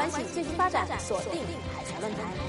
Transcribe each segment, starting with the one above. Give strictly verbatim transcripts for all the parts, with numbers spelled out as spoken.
关系最新发展，锁定海峡论坛。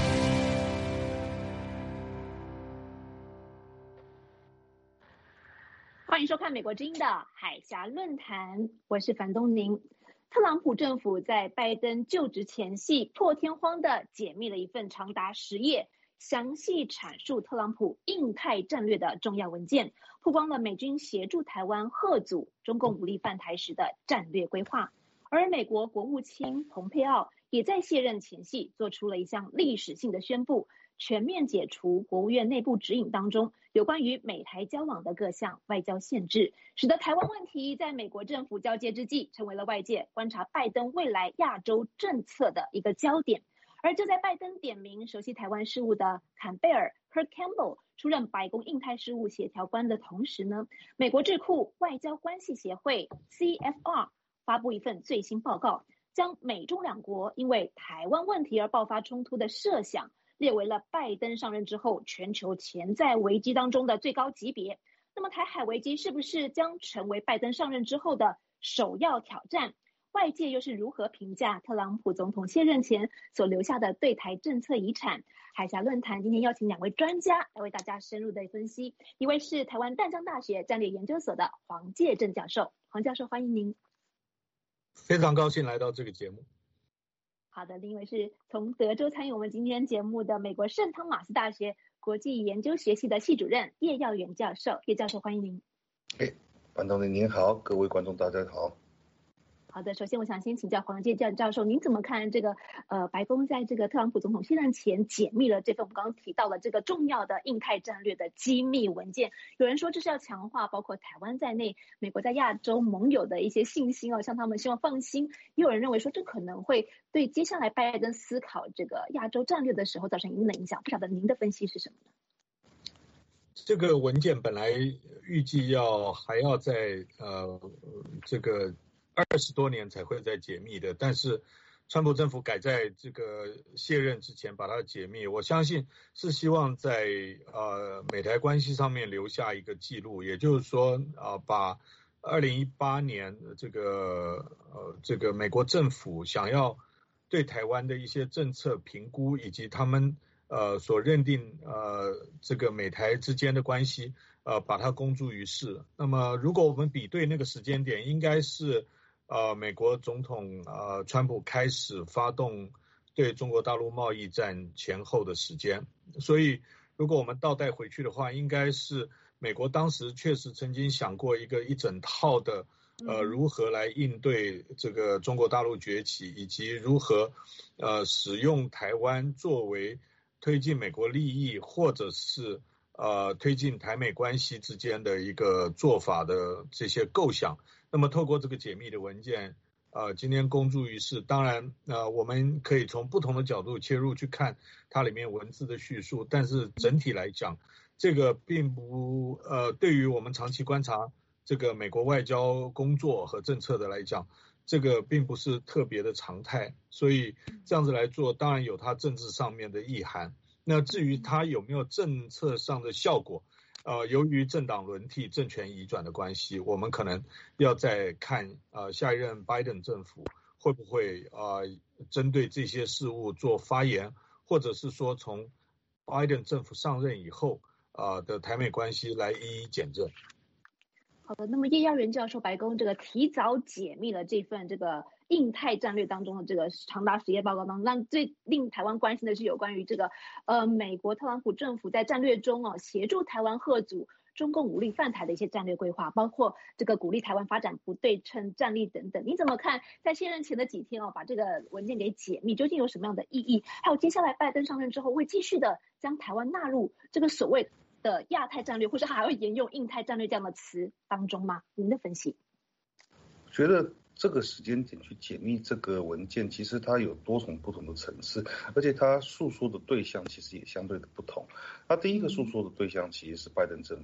欢迎收看美国之音的海峡论坛，我是樊东宁。特朗普政府在拜登就职前夕破天荒地解密了一份长达十页，详细阐述特朗普印太战略的重要文件，曝光了美军协助台湾嚇阻中共武力犯台时的战略规划。而美国国务卿蓬佩奥也在卸任前夕做出了一项历史性的宣布，全面解除国务院内部指引当中有关于美台交往的各项外交限制，使得台湾问题在美国政府交接之际成为了外界观察拜登未来亚洲政策的一个焦点。而就在拜登点名熟悉台湾事务的坎贝尔 Kurt Campbell 出任白宫印太事务协调官的同时呢，美国智库外交关系协会 C F R 发布一份最新报告，将美中两国因为台湾问题而爆发冲突的设想列为了拜登上任之后全球潜在危机当中的最高级别。那么台海危机是不是将成为拜登上任之后的首要挑战？外界又是如何评价特朗普总统卸任前所留下的对台政策遗产？海峡论坛今天邀请两位专家来为大家深入的分析，一位是台湾淡江大学战略研究所的黄介正教授。黄教授，欢迎您。 非常高兴来到这个节目。 好的，另一位是从德州参与我们今天节目的美国圣汤马斯大学国际研究学系的系主任叶耀元教授。叶教授，欢迎您。 哎，樊同您好，各位观众大家好。 好的，首先我想先请教黄介正教授，您怎么看这个呃白宫在这个特朗普总统卸任前解密了这份我们刚刚提到的这个重要的印太战略的机密文件？有人说这是要强化包括台湾在内美国在亚洲盟友的一些信心哦，向他们希望放心。也有人认为说这可能会对接下来拜登思考这个亚洲战略的时候造成一定的影响，不晓得您的分析是什么呢？ 这个文件本来预计要还要在呃这个二十多年才会再解密的，但是川普政府改在这个卸任之前把它解密，我相信是希望在呃美台关系上面留下一个记录，也就是说啊、呃、把二零一八年这个呃这个美国政府想要对台湾的一些政策评估，以及他们呃所认定呃这个美台之间的关系呃把它公诸于世。那么如果我们比对那个时间点，应该是呃，美国总统呃，川普开始发动对中国大陆贸易战前后的时间，所以如果我们倒带回去的话，应该是美国当时确实曾经想过一个一整套的呃如何来应对这个中国大陆崛起，以及如何呃使用台湾作为推进美国利益或者是呃推进台美关系之间的一个做法的这些构想。那么透过这个解密的文件呃今天公诸于世，当然呃我们可以从不同的角度切入去看它里面文字的叙述，但是整体来讲这个并不呃对于我们长期观察这个美国外交工作和政策的来讲，这个并不是特别的常态，所以这样子来做当然有它政治上面的意涵。那至于它有没有政策上的效果，呃，由于政党轮替、政权移转的关系，我们可能要再看呃下一任拜登政府会不会呃针对这些事务做发言，或者是说从拜登政府上任以后呃的台美关系来一一检证。 好的，那么叶耀元教授，白宫这个提早解密了这份这个印太战略当中的这个长达十页报告当中，让最令台湾关心的是有关于这个呃美国特朗普政府在战略中哦协助台湾嚇阻中共武力犯台的一些战略规划，包括这个鼓励台湾发展不对称战力等等。你怎么看在卸任前的几天哦把这个文件给解密，究竟有什么样的意义？还有接下来拜登上任之后会继续的将台湾纳入这个所谓的亚太战略，或者还会沿用印太战略这样的词当中吗？您的分析？ 觉得这个时间点去解密这个文件，其实它有多重不同的层次，而且它诉说的对象其实也相对的不同。它第一个诉说的对象其实是拜登政府，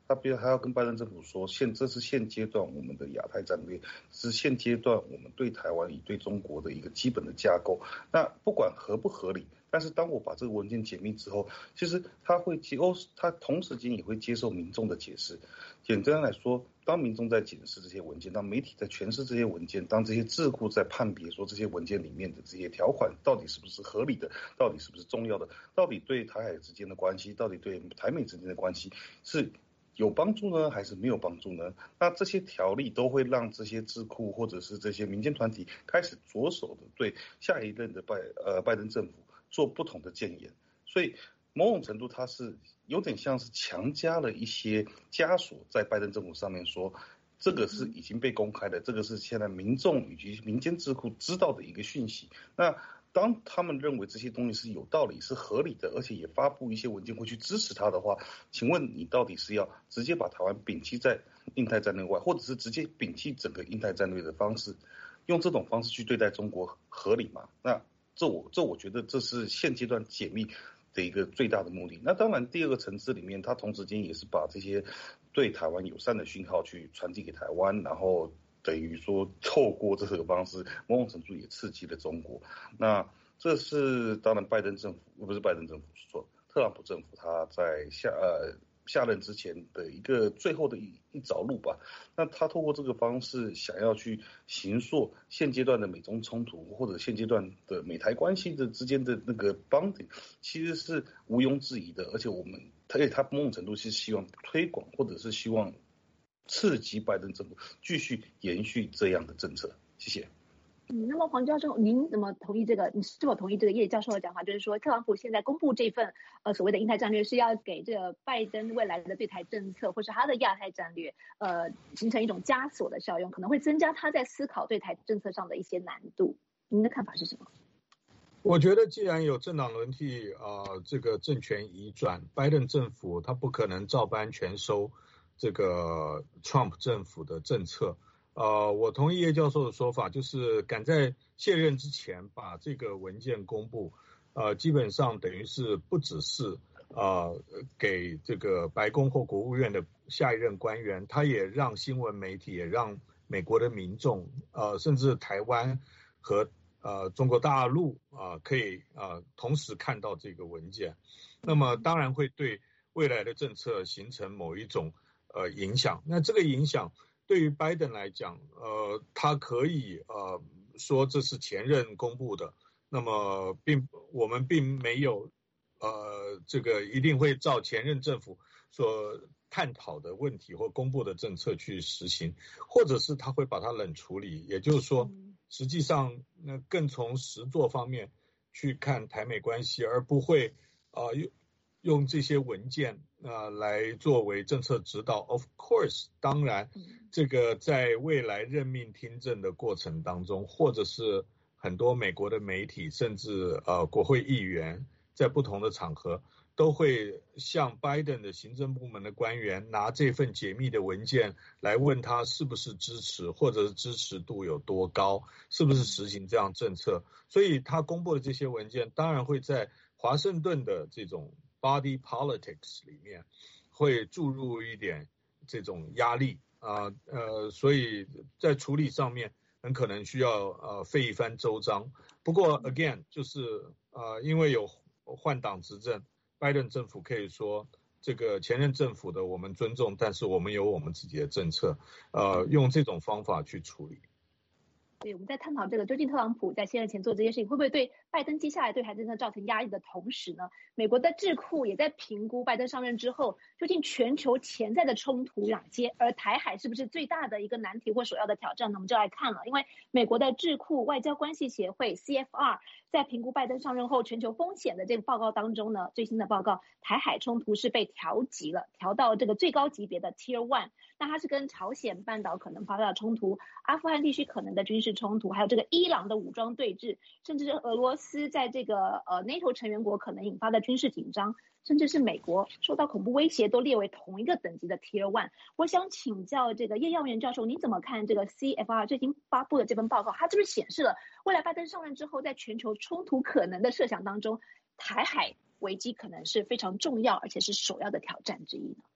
他必须还要跟拜登政府说，现这是现阶段我们的亚太战略，是现阶段我们对台湾以对中国的一个基本的架构。那不管合不合理，但是当我把这个文件解密之后，其实他会接欧，他同时间也会接受民众的解释。简单来说，当民众在检视这些文件，当媒体在诠释这些文件，当这些智库在判别说这些文件里面的这些条款到底是不是合理的，到底是不是重要的，到底对台海之间的关系，到底对台美之间的关系是有帮助呢，还是没有帮助呢？那这些条例都会让这些智库或者是这些民间团体开始着手的对下一任的拜呃拜登政府做不同的建言，所以某种程度它是有点像是强加了一些枷锁在拜登政府上面，说这个是已经被公开的，这个是现在民众以及民间智库知道的一个讯息。那当他们认为这些东西是有道理、是合理的，而且也发布一些文件会去支持它的话，请问你到底是要直接把台湾摒弃在印太战略外，或者是直接摒弃整个印太战略的方式，用这种方式去对待中国合理吗？那这我这我觉得这是现阶段解密的一个最大的目的。那当然第二个层次里面，它同时间也是把这些对台湾友善的讯号去传递给台湾，然后等于说透过这个方式某种程度也刺激了中国。那这是当然拜登政府不是拜登政府说特朗普政府他在下呃下任之前的一个最后的一一着陆吧。那他透过这个方式想要去形塑现阶段的美中冲突或者现阶段的美台关系的之间的那个 bonding 其实是毋庸置疑的。而且我们而且他某种程度是希望推广或者是希望刺激拜登政府继续延续这样的政策。谢谢。 嗯，那么黄教授，您怎么同意这个？你是否同意这个叶教授的讲法，就是说特朗普现在公布这份呃所谓的印太战略，是要给这个拜登未来的对台政策，或是他的亚太战略，呃，形成一种枷锁的效用，可能会增加他在思考对台政策上的一些难度。您的看法是什么？ 我觉得既然有政党轮替啊、呃，这个政权移转，拜登政府他不可能照搬全收这个 Trump 政府的政策。呃，我同意叶教授的说法，就是赶在卸任之前把这个文件公布，呃，基本上等于是不只是呃给这个白宫或国务院的下一任官员，他也让新闻媒体，也让美国的民众，呃，甚至台湾和呃中国大陆啊、呃，可以啊、呃、同时看到这个文件，那么当然会对未来的政策形成某一种呃影响。那这个影响对于拜登来讲，呃，他可以呃说这是前任公布的，那么并我们并没有呃这个一定会照前任政府所探讨的问题或公布的政策去实行，或者是他会把它冷处理，也就是说，实际上那更从实作方面去看台美关系，而不会呃用用这些文件呃来作为政策指导。Of course， 当然，这个在未来任命听证的过程当中，或者是很多美国的媒体，甚至呃国会议员，在不同的场合都会向拜登的行政部门的官员拿这份解密的文件来问他是不是支持，或者是支持度有多高，是不是实行这样政策。所以他公布的这些文件当然会在华盛顿的这种body politics 里面会注入一点这种压力啊 呃, 呃，所以在处理上面很可能需要呃费一番周章。不过 again 就是呃因为有换党执政，拜登政府可以说这个前任政府的我们尊重，但是我们有我们自己的政策，呃用这种方法去处理。 对，我们在探讨这个究竟特朗普在卸任前做这些事情会不会对拜登接下来对台政策造成压力的同时呢，美国的智库也在评估拜登上任之后究竟全球潜在的冲突哪些，而台海是不是最大的一个难题或首要的挑战呢？我们就来看了，因为美国的智库外交关系协会 C F R 在评估拜登上任后全球风险的这个报告当中呢，最新的报告台海冲突是被调级了，调到这个最高级别的 Tier one。 那它是跟朝鲜半岛可能发生的冲突、阿富汗地区可能的军事冲突，还有这个伊朗的武装对峙，甚至是俄罗斯在这个呃 NATO 成员国可能引发的军事紧张，甚至是美国受到恐怖威胁都列为同一个等级的 Tier one。 我想请教这个叶耀元教授，您怎么看这个 C F R 最近发布的这份报告，它是不是显示了未来拜登上任之后在全球冲突可能的设想当中，台海危机可能是非常重要而且是首要的挑战之一呢？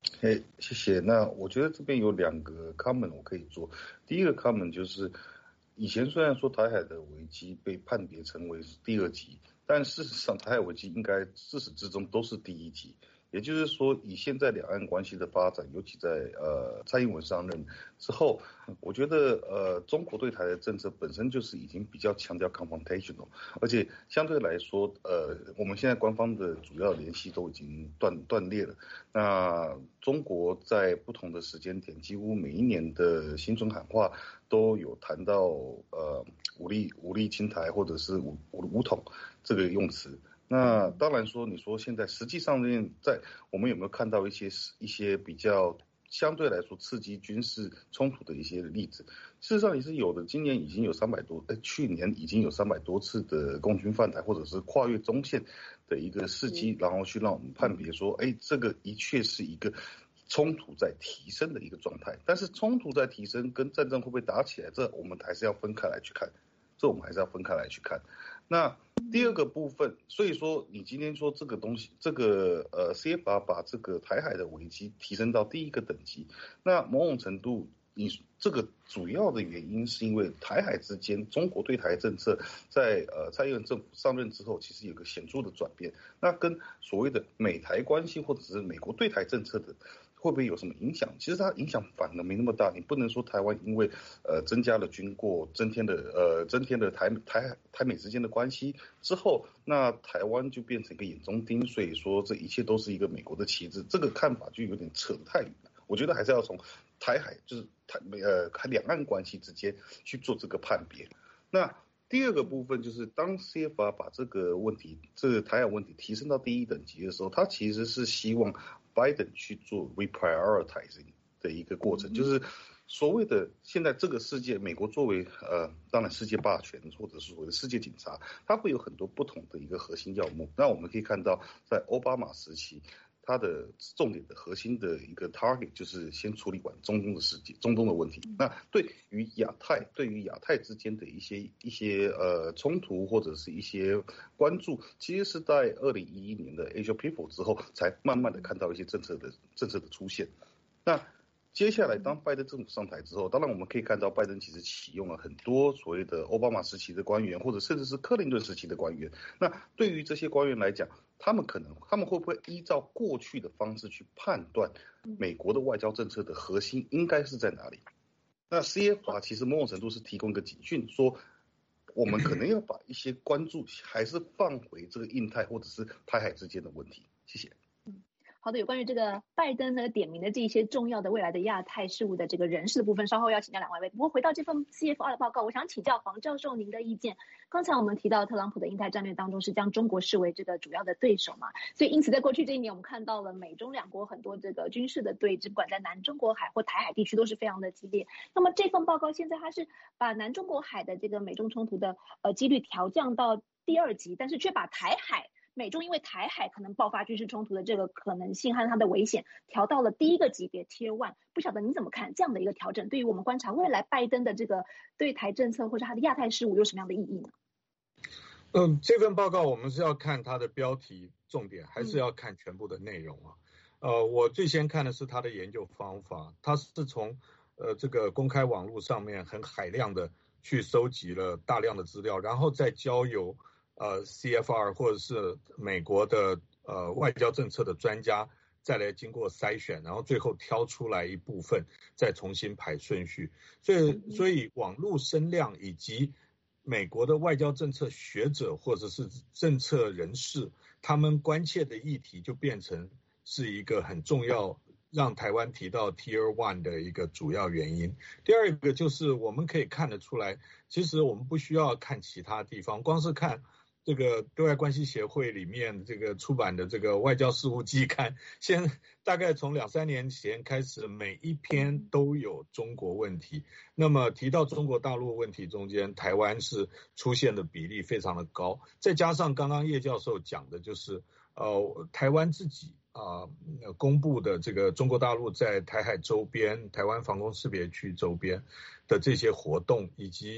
嘿，谢谢。那我觉得这边有两个 comment 我可以做。第一个 comment 就是，以前虽然说台海的危机被判别成为是第二级，但事实上台海危机应该自始至终都是第一级。也就是说，以现在两岸关系的发展，尤其在呃蔡英文上任之后，我觉得呃中国对台的政策本身就是已经比较强调 confrontational， 而且相对来说，呃我们现在官方的主要联系都已经断断裂了。那中国在不同的时间点，几乎每一年的新春喊话都有谈到呃武力武力侵台或者是武武武统这个用词。那当然说，你说现在实际上面在我们有没有看到一些一些比较相对来说刺激军事冲突的一些例子？事实上也是有的。今年已经有三百多，呃，去年已经有三百多次的共军犯台或者是跨越中线的一个事迹，然后去让我们判别说，哎，这个的确是一个冲突在提升的一个状态。但是冲突在提升跟战争会不会打起来，这我们还是要分开来去看，这我们还是要分开来去看。那第二个部分，所以说你今天说这个东西，这个呃 C F R 把这个台海的危机提升到第一个等级，那某种程度，你这个主要的原因是因为台海之间中国对台政策在呃蔡英文政府上任之后，其实有个显著的转变，那跟所谓的美台关系或者是美国对台政策的会不会有什么影响？其实它影响反而没那么大。你不能说台湾因为呃增加了军过，增添了呃增添了台台台美之间的关系之后，那台湾就变成一个眼中钉，所以说这一切都是一个美国的旗帜。这个看法就有点扯得太远了。我觉得还是要从台海就是台呃两岸关系之间去做这个判别。那第二个部分就是，当 C F R 把这个问题，这个台海问题提升到第一等级的时候，它其实是希望 Biden 去做 reprioritizing 的一个过程，就是所谓的现在这个世界，美国作为呃，当然世界霸权或者是所谓的世界警察，它会有很多不同的一个核心要目。那我们可以看到，在奥巴马时期，它的重点的核心的一个 target 就是先处理完中东的世界、中东的问题。那对于亚太，对于亚太之间的一些一些呃冲突或者是一些关注，其实是在二零一一年的 Asia People 之后，才慢慢的看到一些政策的政策的出现。那接下来，当拜登政府上台之后，当然我们可以看到，拜登其实启用了很多所谓的奥巴马时期的官员，或者甚至是克林顿时期的官员。那对于这些官员来讲，他们可能，他们会不会依照过去的方式去判断美国的外交政策的核心应该是在哪里？那 C F R 其实某种程度是提供一个警讯，说我们可能要把一些关注还是放回这个印太或者是台海之间的问题。谢谢。 好的，有关于这个拜登呢点名的这些重要的未来的亚太事务的这个人事的部分，稍后要请教两位。不过回到这份 C F R 的报告，我想请教黄教授您的意见。刚才我们提到特朗普的印太战略当中是将中国视为这个主要的对手嘛，所以因此在过去这一年，我们看到了美中两国很多这个军事的对峙，不管在南中国海或台海地区都是非常的激烈。那么这份报告现在它是把南中国海的这个美中冲突的呃几率调降到第二级，但是却把台海美中因为台海可能爆发军事冲突的这个可能性和它的危险调到了第一个级别 Tier One， 不晓得你怎么看这样的一个调整，对于我们观察未来拜登的这个对台政策或者他的亚太事务有什么样的意义呢？ 嗯，这份报告我们是要看它的标题重点，还是要看全部的内容啊？嗯、呃，我最先看的是它的研究方法，它是从呃这个公开网络上面很海量的去收集了大量的资料，然后再交由呃 C F R 或者是美国的呃外交政策的专家再来经过筛选，然后最后挑出来一部分，再重新排顺序。所以所以网络声量以及美国的外交政策学者或者是政策人士，他们关切的议题就变成是一个很重要，让台湾提到 Tier One 的一个主要原因。第二个就是我们可以看得出来，其实我们不需要看其他地方，光是看这个对外关系协会里面这个出版的这个外交事务季刊，现大概从两三年前开始，每一篇都有中国问题。那么提到中国大陆问题中间，台湾是出现的比例非常的高。再加上刚刚叶教授讲的，就是呃台湾自己啊、呃、公布的这个中国大陆在台海周边、台湾防空识别区周边的这些活动，以及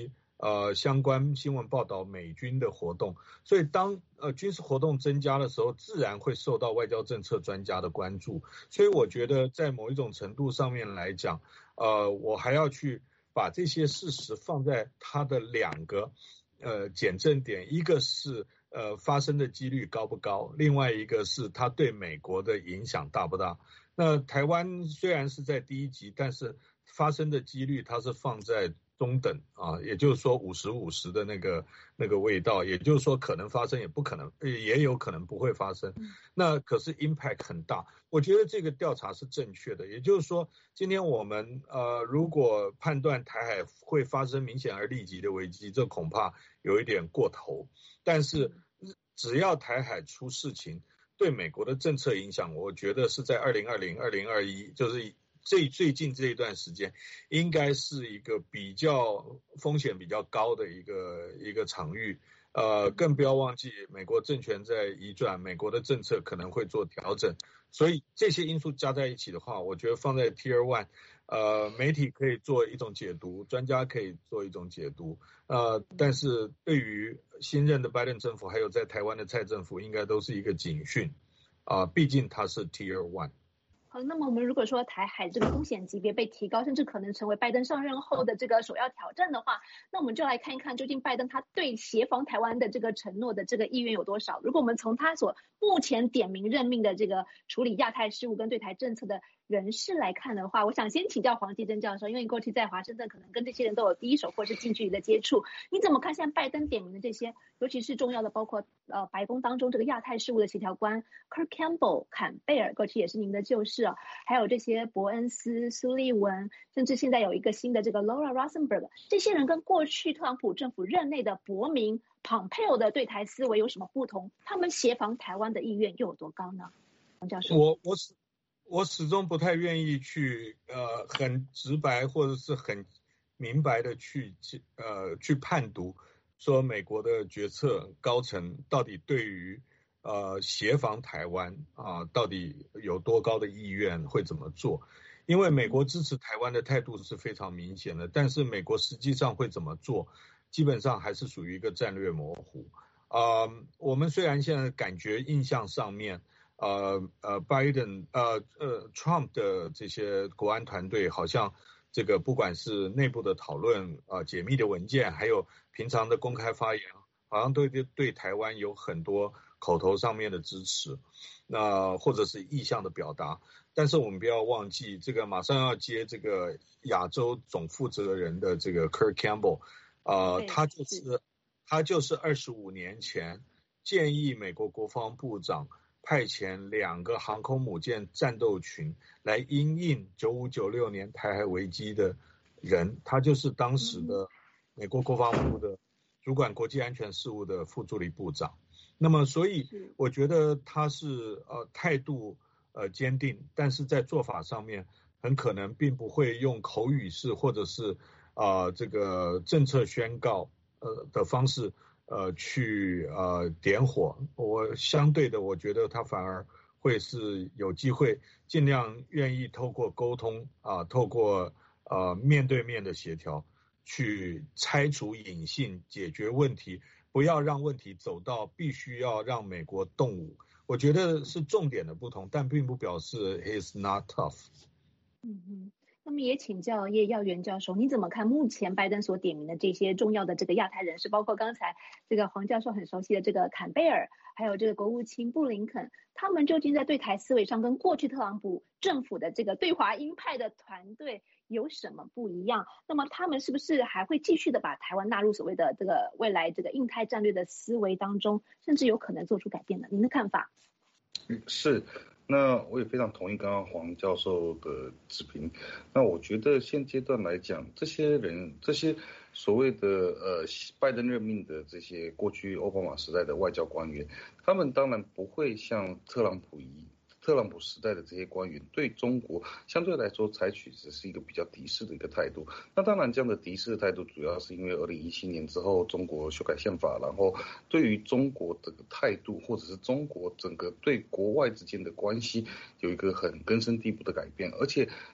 呃相关新闻报道美军的活动，所以当呃军事活动增加的时候，自然会受到外交政策专家的关注。所以我觉得在某一种程度上面来讲，呃，我还要去把这些事实放在它的两个呃检证点，一个是呃发生的几率高不高，另外一个是它对美国的影响大不大。那台湾虽然是在第一级，但是发生的几率它是放在中等啊，也就是说五十五十的那个那个味道，也就是说可能发生也不可能，也有可能不会发生。那可是 impact 很大，我觉得这个调查是正确的。也就是说，今天我们呃如果判断台海会发生明显而立即的危机，这恐怕有一点过头。但是只要台海出事情，对美国的政策影响，我觉得是在二零二零、二零二一，就是最最近这一段时间，应该是一个比较风险比较高的一个一个场域。呃，更不要忘记美国政权在移转，美国的政策可能会做调整，所以这些因素加在一起的话，我觉得放在 Tier One， 呃，媒体可以做一种解读，专家可以做一种解读，呃，但是对于新任的拜登政府，还有在台湾的蔡政府，应该都是一个警讯啊、呃，毕竟它是 Tier One。 好，那么我们如果说台海这个风险级别被提高，甚至可能成为拜登上任后的这个首要挑战的话，那我们就来看一看究竟拜登他对协防台湾的这个承诺的这个意愿有多少。如果我们从他所目前点名任命的这个处理亚太事务跟对台政策的人士来看的话，我想先请教黄继珍教授，因为过去在华盛顿可能跟这些人都有第一手或是近距离的接触，你怎么看现在拜登点名的这些，尤其是重要的包括呃白宫当中这个亚太事务的协调官 Kurt Campbell 坎贝尔，过去也是您的旧事哦，还有这些伯恩斯、苏利文，甚至现在有一个新的这个 Laura Rosenberg， 这些人跟过去特朗普政府任内的伯明 Pompeo 的对台思维有什么不同？他们协防台湾的意愿又有多高呢？黄教授， 我我始我始终不太愿意去呃很直白或者是很明白的去呃去判读说美国的决策高层到底对于呃协防台湾啊、呃、到底有多高的意愿，会怎么做？因为美国支持台湾的态度是非常明显的，但是美国实际上会怎么做，基本上还是属于一个战略模糊。啊、呃，我们虽然现在感觉印象上面。呃呃，拜登呃呃 Trump 的这些国安团队好像这个不管是内部的讨论啊、呃、解密的文件，还有平常的公开发言，好像对对对台湾有很多口头上面的支持，那、呃、或者是意向的表达。但是我们不要忘记，这个马上要接这个亚洲总负责人的这个 Kurt Campbell， 呃，他就是他就是二十五年前建议美国国防部长派遣两个航空母舰战斗群来因应九五九六年台海危机的人，他就是当时的美国国防部的主管国际安全事务的副助理部长。那么所以我觉得他是呃态度呃坚定，但是在做法上面很可能并不会用口语式或者是啊、呃、这个政策宣告呃的方式呃，去呃点火，我相对的，我觉得他反而会是有机会，尽量愿意透过沟通啊、呃，透过呃面对面的协调，去拆除隐性，解决问题，不要让问题走到必须要让美国动武。我觉得是重点的不同，但并不表示 he's not tough。 嗯嗯。那么也请教叶耀元教授，你怎么看目前拜登所点名的这些重要的这个亚太人士，包括刚才这个黄教授很熟悉的这个坎贝尔，还有这个国务卿布林肯，他们究竟在对台思维上跟过去特朗普政府的这个对华鹰派的团队有什么不一样？那么他们是不是还会继续的把台湾纳入所谓的这个未来这个印太战略的思维当中，甚至有可能做出改变呢？您的看法？ 是。那我也非常同意刚刚黄教授的指评。那我觉得现阶段来讲，这些人这些所谓的呃拜登任命的这些过去奥巴马时代的外交官员，他们当然不会像特朗普一特朗普时代的这些官员对中国相对来说采取只是一个比较敌视的一个态度。那当然这样的敌视的态度主要是因为二零一七年之后中国修改宪法，然后对于中国这个态度或者是中国整个对国外之间的关系有一个很根深蒂固的改变。而且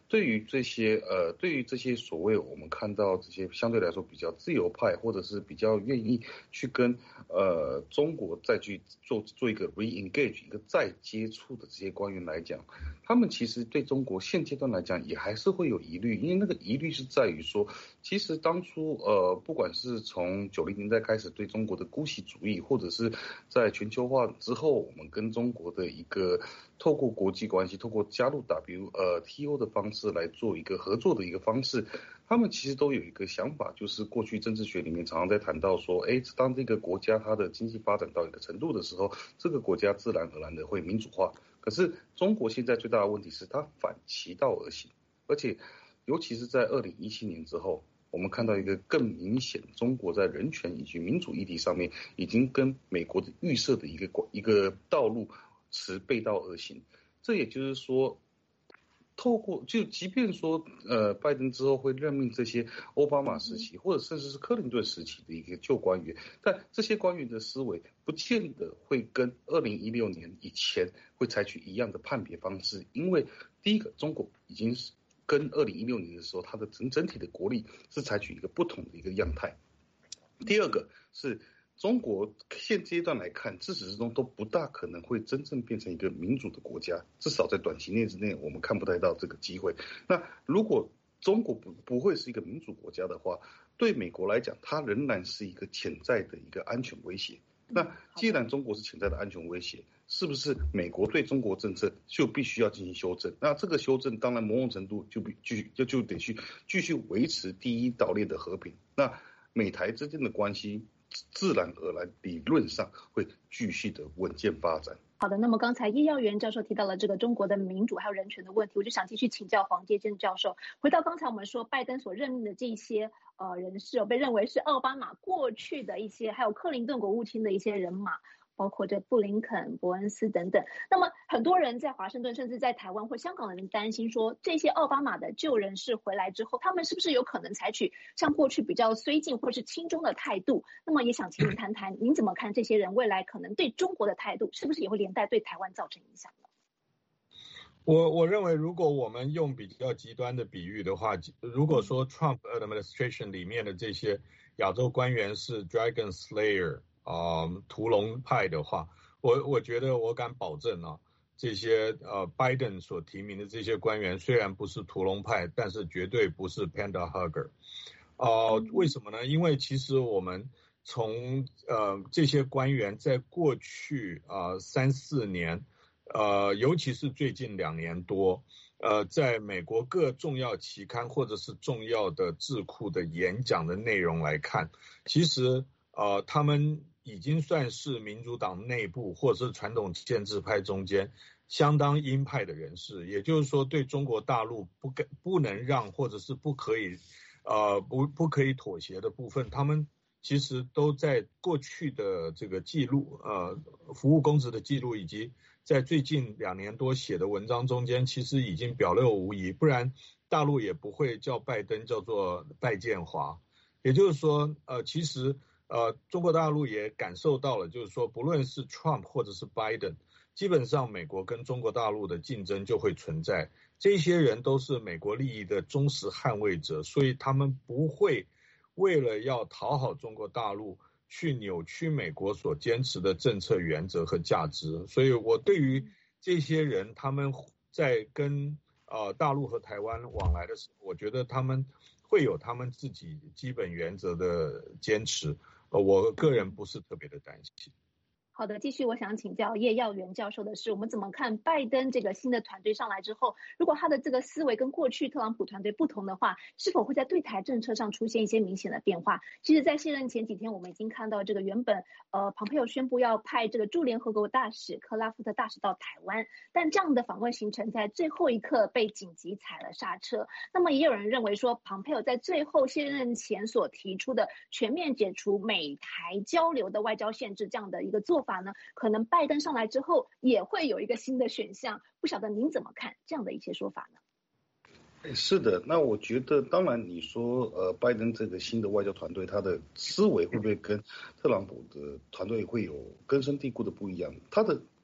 对于这些呃，对于这些所谓我们看到这些相对来说比较自由派，或者是比较愿意去跟呃中国再去做做一个 re-engage 一个再接触的这些官员来讲，他们其实对中国现阶段来讲也还是会有疑虑，因为那个疑虑是在于说，其实当初呃不管是从九零年代开始对中国的姑息主义，或者是在全球化之后，我们跟中国的一个透过国际关系，透过加入 W 呃 T O 的方式来做一个合作的一个方式，他们其实都有一个想法，就是过去政治学里面常常在谈到说，哎，当这个国家它的经济发展到一个程度的时候，这个国家自然而然的会民主化。可是中国现在最大的问题是它反其道而行，而且尤其是在二零一七年之后，我们看到一个更明显，中国在人权以及民主议题上面已经跟美国的预设的一个一个道路持背道而行。这也就是说，透过就即便说呃拜登之后会任命这些奥巴马时期或者甚至是克林顿时期的一个旧官员，但这些官员的思维不见得会跟二零一六年以前会采取一样的判别方式，因为第一个中国已经是跟二零一六年的时候它的整整体的国力是采取一个不同的一个样态，第二个是中国现阶段来看，自始至终都不大可能会真正变成一个民主的国家，至少在短期内之内，我们看不太到这个机会。那如果中国不不会是一个民主国家的话，对美国来讲，它仍然是一个潜在的一个安全威胁。那既然中国是潜在的安全威胁，是不是美国对中国政策就必须要进行修正？那这个修正当然某种程度就必继续就就得去继续维持第一岛链的和平。那美台之间的关系自然而然理论上会继续的稳健发展。 好的，那么刚才叶耀元教授提到了这个中国的民主还有人权的问题，我就想继续请教黄介正教授。回到刚才我们说拜登所任命的这些呃人士、哦、被认为是奥巴马过去的一些，还有克林顿国务卿的一些人马，包括这布林肯、伯恩斯等等。那么很多人在华盛顿甚至在台湾或香港的人担心说，这些奥巴马的旧人士回来之后，他们是不是有可能采取像过去比较绥靖或是亲中的态度？那么也想请您谈谈，您怎么看这些人未来可能对中国的态度，是不是也会连带对台湾造成影响呢？ 我我认为，如果我们用比较极端的比喻的话，如果说 Trump administration 里面的这些亚洲官员是 Dragon Slayer 啊、呃、屠龙派的话，我我觉得我敢保证啊，这些呃 Biden 所提名的这些官员虽然不是屠龙派，但是绝对不是 Panda Hugger。呃，为什么呢？因为其实我们从呃这些官员在过去啊、呃、三四年。呃，尤其是最近两年多，呃，在美国各重要期刊或者是重要的智库的演讲的内容来看，其实呃，他们已经算是民主党内部或者是传统建制派中间相当鹰派的人士，也就是说，对中国大陆不给不能让或者是不可以呃不不可以妥协的部分，他们其实都在过去的这个记录呃服务公职的记录以及在最近两年多写的文章中间，其实已经表露无遗，不然大陆也不会叫拜登叫做拜建华。也就是说，呃，其实呃，中国大陆也感受到了，就是说，不论是 Trump 或者是 Biden， 基本上美国跟中国大陆的竞争就会存在。这些人都是美国利益的忠实捍卫者，所以他们不会为了要讨好中国大陆去扭曲美国所坚持的政策原则和价值，所以我对于这些人他们在跟呃大陆和台湾往来的时候，我觉得他们会有他们自己基本原则的坚持，呃，我个人不是特别的担心。 好的，继续我想请教叶耀元教授的是，我们怎么看拜登这个新的团队上来之后，如果他的这个思维跟过去特朗普团队不同的话，是否会在对台政策上出现一些明显的变化？其实在卸任前几天，我们已经看到这个原本呃蓬佩奥宣布要派这个驻联合国大使克拉夫特大使到台湾，但这样的访问行程在最后一刻被紧急踩了刹车。那么也有人认为说，蓬佩奥在最后卸任前所提出的全面解除美台交流的外交限制这样的一个做法呢，可能拜登上来之后也会有一个新的选项，不晓得您怎么看这样的一些说法呢？ 是的，那我觉得，当然你说，呃，拜登这个新的外交团队，他的思维会不会跟特朗普的团队会有根深蒂固的不一样？他的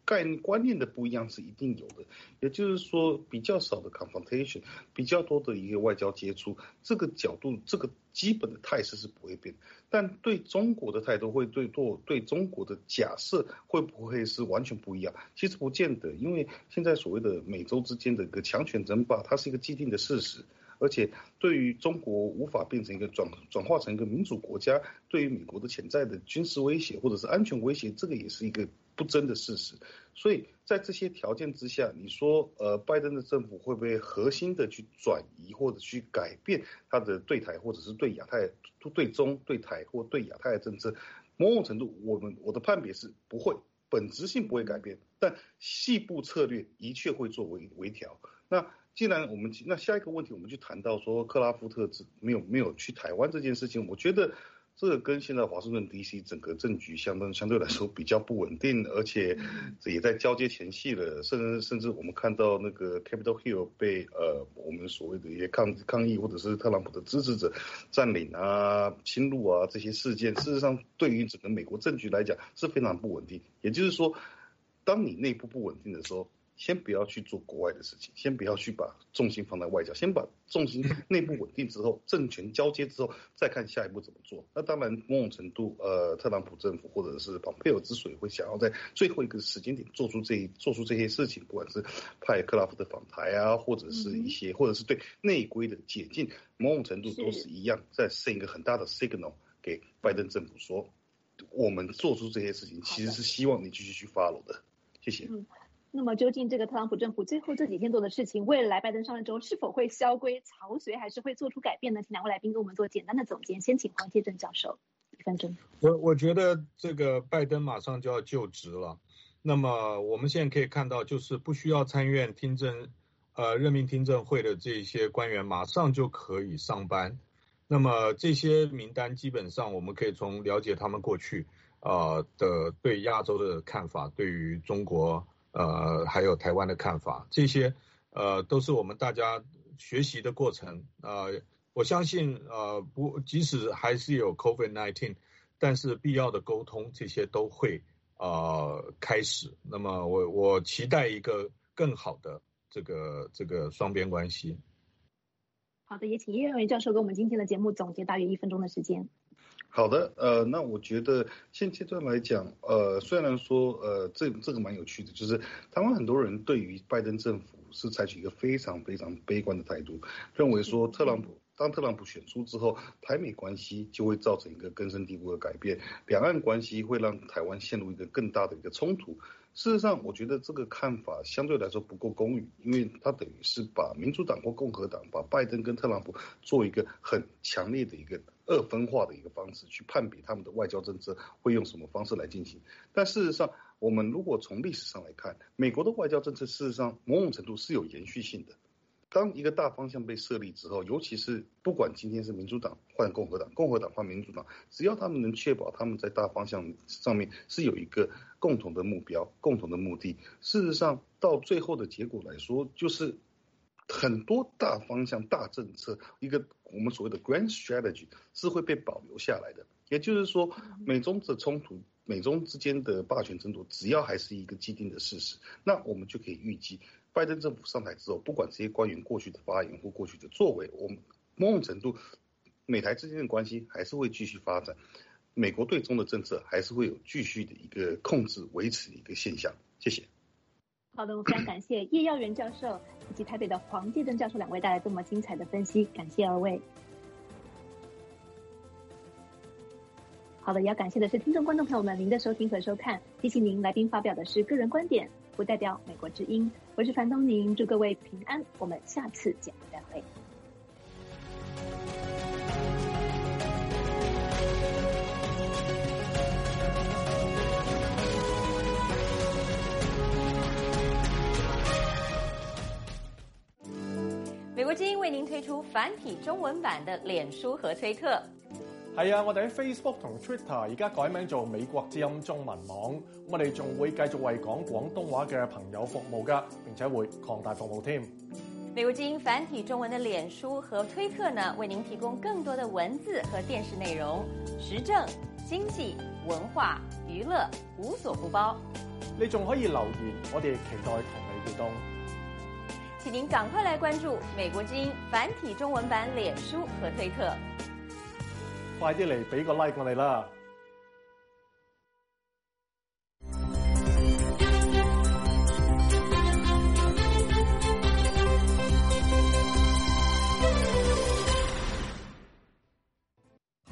概念观念的不一样是一定有的，也就是说比较少的 confrontation， 比较多的一个外交接触，这个角度这个基本的态势是不会变，但对中国的态度会对对对中国的假设会不会是完全不一样？其实不见得，因为现在所谓的美洲之间的一个强权争霸，它是一个既定的事实。而且对于中国无法变成一个转转化成一个民主国家，对于美国的潜在的军事威胁或者是安全威胁，这个也是一个不争的事实。所以在这些条件之下，你说呃拜登的政府会不会核心的去转移或者去改变他的对台或者是对亚太、对中、对台或对亚太的政策？某种程度，我们我的判别是不会，本质性不会改变，但细部策略的确会做微微调。那既然我们那下一个问题，我们就谈到说克拉夫特没有没有去台湾这件事情，我觉得这个跟现在华盛顿 D C 整个政局相当相对来说比较不稳定，而且也在交接前夕了，甚至甚至我们看到那个 Capitol Hill 被呃我们所谓的一些抗抗议或者是特朗普的支持者占领啊、侵入啊这些事件，事实上对于整个美国政局来讲是非常不稳定。也就是说，当你内部不稳定的时候，先不要去做国外的事情，先不要去把重心放在外交，先把重心内部稳定之后，政权交接之后，再看下一步怎么做。那当然，某种程度，呃，特朗普政府或者是蓬佩奥之所以会想要在最后一个时间点做出这做出这些事情，不管是派克拉夫特访台啊，或者是一些，或者是对内规的解禁，某种程度都是一样，在 send 一个很大的 signal 给拜登政府说，我们做出这些事情，其实是希望你继续去 follow 的。谢谢。 嗯，那么究竟这个特朗普政府最后这几天做的事情，未来拜登上任之后是否会萧规曹随，还是会做出改变呢？请两位来宾给我们做简单的总结。先请黄介正教授，一分钟。 我我觉得这个拜登马上就要就职了，那么我们现在可以看到，就是不需要参院听证呃任命听证会的这些官员马上就可以上班。那么这些名单基本上我们可以从了解他们过去呃的对亚洲的看法，对于中国呃还有台湾的看法，这些呃都是我们大家学习的过程。呃我相信呃不即使还是有 COVID 十九， 但是必要的沟通这些都会呃开始。那么我我期待一个更好的这个这个双边关系。 好的，也请叶元教授给我们今天的节目总结大约一分钟的时间。 好的，呃，那我觉得现阶段来讲，呃，虽然说，呃，这这个蛮有趣的，就是台湾很多人对于拜登政府是采取一个非常非常悲观的态度，认为说特朗普当特朗普选出之后，台美关系就会造成一个根深蒂固的改变，两岸关系会让台湾陷入一个更大的一个冲突。事实上，我觉得这个看法相对来说不够公允，因为它等于是把民主党或共和党把拜登跟特朗普做一个很强烈的一个二分化的一个方式去判别他们的外交政策会用什么方式来进行。但事实上，我们如果从历史上来看，美国的外交政策事实上某种程度是有延续性的。当一个大方向被设立之后，尤其是不管今天是民主党换共和党，共和党换民主党，只要他们能确保他们在大方向上面是有一个共同的目标、共同的目的，事实上到最后的结果来说，就是很多大方向、大政策，一个我们所谓的 grand strategy 是会被保留下来的。也就是说，美中的冲突、美中之间的霸权争夺，只要还是一个既定的事实，那我们就可以预计，拜登政府上台之后，不管这些官员过去的发言或过去的作为，我们某种程度美台之间的关系还是会继续发展，美国对中的政策还是会有继续的一个控制、维持的一个现象。谢谢。 好的，我非常感谢叶耀元教授以及台北的黄介正教授两位带来这么精彩的分析，感谢二位。好的，也要感谢的是听众观众朋友们您的收听和收看，提醒您来宾发表的是个人观点，不代表美国之音。我是樊东宁，祝各位平安，我们下次节目再会。 美國之音為您推出繁體中文版的臉書和推特。 係啊，我哋喺 Facebook 同 Twitter 而家改名做美國之音中文網，我哋仲會繼續為講廣東話嘅朋友服務㗎，並且會擴大服務添。 美國之音繁體中文的臉書和推特呢，為您提供更多的文字和電視內容，時政、經濟、文化、 娱樂無所不包。 你仲可以留言，我哋期待同你互動。 請您趕快來關注美國之音繁體中文版臉書和推特。 快啲嚟俾個 like 我哋啦！